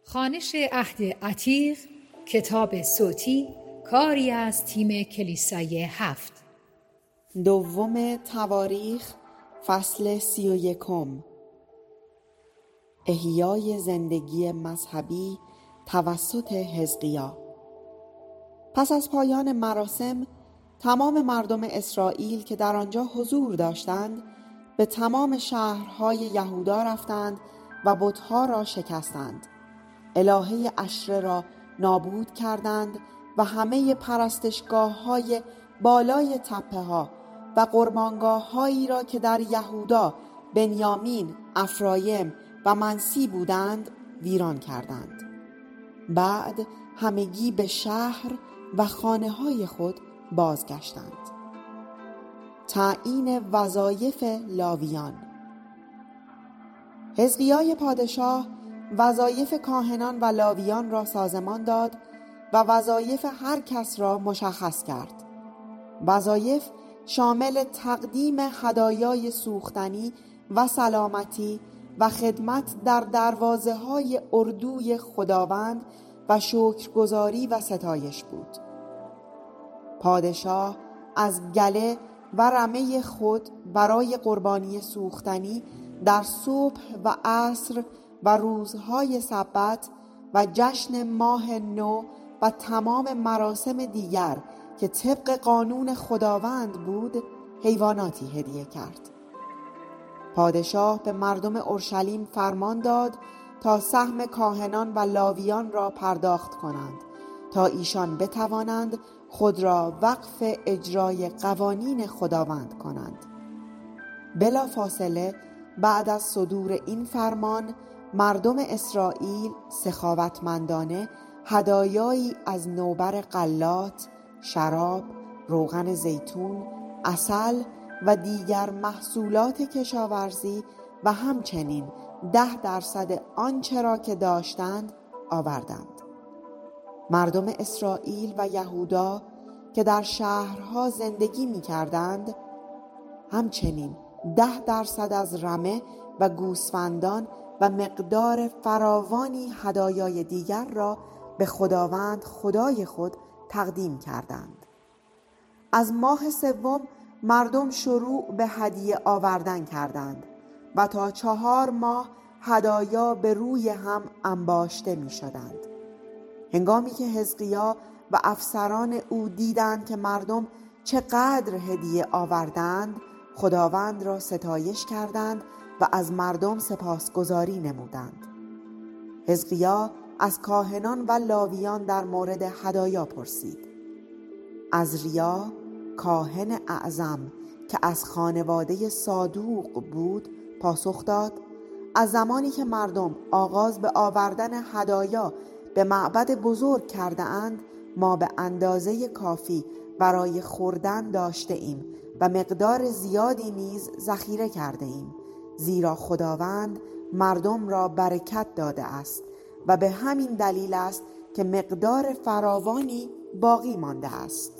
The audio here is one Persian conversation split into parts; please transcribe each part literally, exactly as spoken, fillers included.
خوانش عهد عتیق، کتاب صوتی، کاری از تیم کلیسای هفت. دوم تواریخ، فصل سی و یکم. احیای زندگی مذهبی توسط حزقیا. پس از پایان مراسم، تمام مردم اسرائیل که در آنجا حضور داشتند به تمام شهرهای یهودا رفتند و بت‌ها را شکستند. الهه اشره را نابود کردند و همه پرستشگاه‌های بالای تپه‌ها و قربانگاه‌هایی را که در یهودا، بنیامین، افرایم و منسی بودند ویران کردند. بعد همگی به شهر و خانه‌های خود بازگشتند. تعیین وظایف لاویان. حزقیای پادشاه وظایف کاهنان و لاویان را سازمان داد و وظایف هر کس را مشخص کرد. وظایف شامل تقدیم هدایای سوختنی و سلامتی و خدمت در دروازه های اردوی خداوند و شکرگزاری و ستایش بود. پادشاه از گله و رمه خود برای قربانی سوختنی در صبح و عصر و روزهای سبت و جشن ماه نو و تمام مراسم دیگر که طبق قانون خداوند بود حیواناتی هدیه کرد. پادشاه به مردم اورشلیم فرمان داد تا سهم کاهنان و لاویان را پرداخت کنند تا ایشان بتوانند خود را وقف اجرای قوانین خداوند کنند. بلا فاصله بعد از صدور این فرمان، مردم اسرائیل سخاوتمندانه هدایایی از نوبر غلات، شراب، روغن زیتون، عسل و دیگر محصولات کشاورزی و همچنین ده درصد آنچه را که داشتند آوردند. مردم اسرائیل و یهودا که در شهرها زندگی می کردند همچنین ده درصد از رمه و گوسفندان و مقدار فراوانی هدایای دیگر را به خداوند خدای خود تقدیم کردند. از ماه سوم مردم شروع به هدیه آوردن کردند و تا چهار ماه هدایا به روی هم انباشته می شدند. هنگامی که حزقیا و افسران او دیدند که مردم چقدر هدیه آوردند، خداوند را ستایش کردند و از مردم سپاسگزاری نمودند. حزقیا از کاهنان و لاویان در مورد هدایا پرسید. عزریا کاهن اعظم که از خانواده صادوق بود پاسخ داد: از زمانی که مردم آغاز به آوردن هدایا به معبد بزرگ کرده اند، ما به اندازه کافی برای خوردن داشته ایم و مقدار زیادی نیز ذخیره کرده ایم، زیرا خداوند مردم را برکت داده است و به همین دلیل است که مقدار فراوانی باقی مانده است.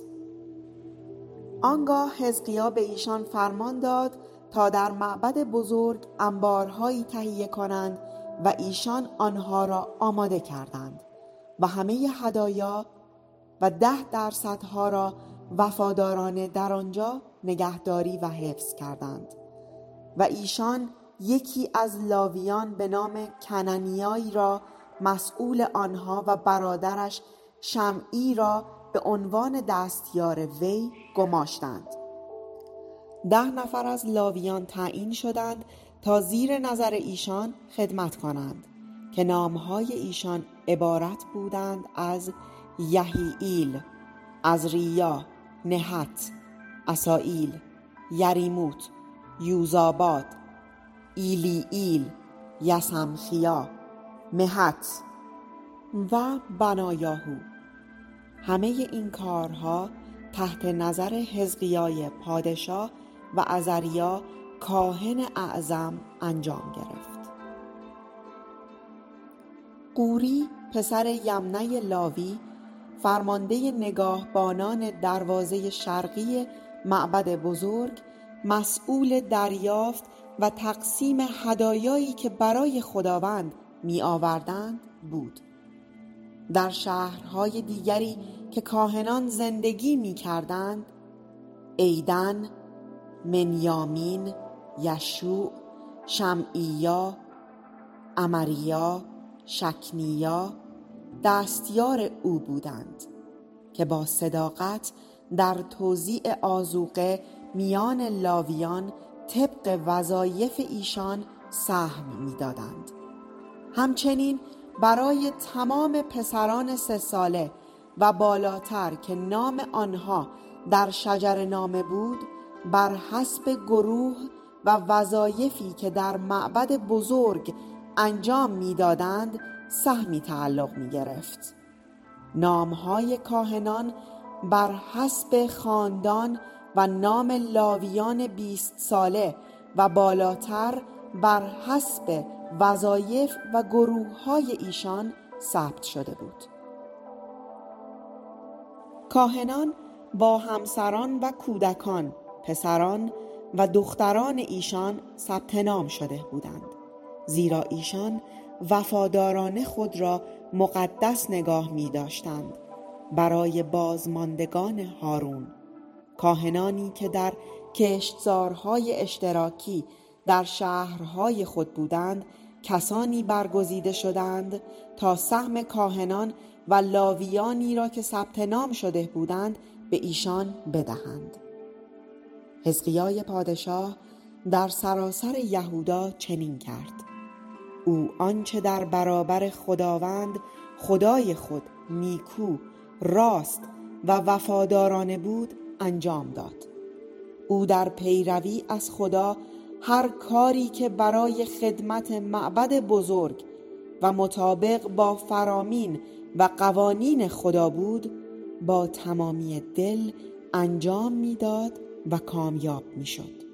آنگاه حزقیا به ایشان فرمان داد تا در معبد بزرگ انبارهایی تهیه کنند و ایشان آنها را آماده کردند و همه هدایا و ده درصدها را وفادارانه در آنجا نگهداری و حفظ کردند. و ایشان یکی از لاویان به نام کنعانیایی را مسئول آنها و برادرش شمعی را به عنوان دستیار وی گماشتند. ده نفر از لاویان تعیین شدند تا زیر نظر ایشان خدمت کنند که نامهای ایشان عبارت بودند از یحییل، عزریا، نحت، اسائیل، یریموت، یوزاباد، ایلیئیل، یسمخیا، مهت و بنایاهو. همه این کارها تحت نظر حزقیای پادشاه و عزریا کاهن اعظم انجام گرفت. قوری پسر یمنه لاوی فرمانده نگاهبانان دروازه شرقی معبد بزرگ مسئول دریافت و تقسیم هدایایی که برای خداوند می آوردند بود. در شهرهای دیگری که کاهنان زندگی می کردند، ایدن، منیامین، یشوع، شمعیا، امریا، شکنیا دستیار او بودند که با صداقت در توزیع آذوقه میان لاویان طبق وظایف ایشان سهم می‌دادند. همچنین برای تمام پسران سه ساله و بالاتر که نام آنها در شجر نامه بود، بر حسب گروه و وظایفی که در معبد بزرگ انجام می‌دادند سهمی تعلق می‌گرفت. نام‌های کاهنان بر حسب خاندان و نام لاویان بیست ساله و بالاتر بر حسب وظایف و گروه‌های ایشان ثبت شده بود. کاهنان با همسران و کودکان، پسران و دختران ایشان ثبت نام شده بودند، زیرا ایشان وفادارانه خود را مقدس نگاه می داشتند برای بازماندگان هارون، کاهنانی که در کشتزارهای اشتراکی در شهرهای خود بودند. کسانی برگزیده شدند تا سهم کاهنان و لاویانی را که ثبت نام شده بودند به ایشان بدهند. حزقیای پادشاه در سراسر یهودا چنین کرد. او آنچه در برابر خداوند خدای خود نیکو، راست و وفادارانه بود انجام داد. او در پیروی از خدا هر کاری که برای خدمت معبد بزرگ و مطابق با فرامین و قوانین خدا بود با تمامی دل انجام می‌داد و کامیاب می‌شد.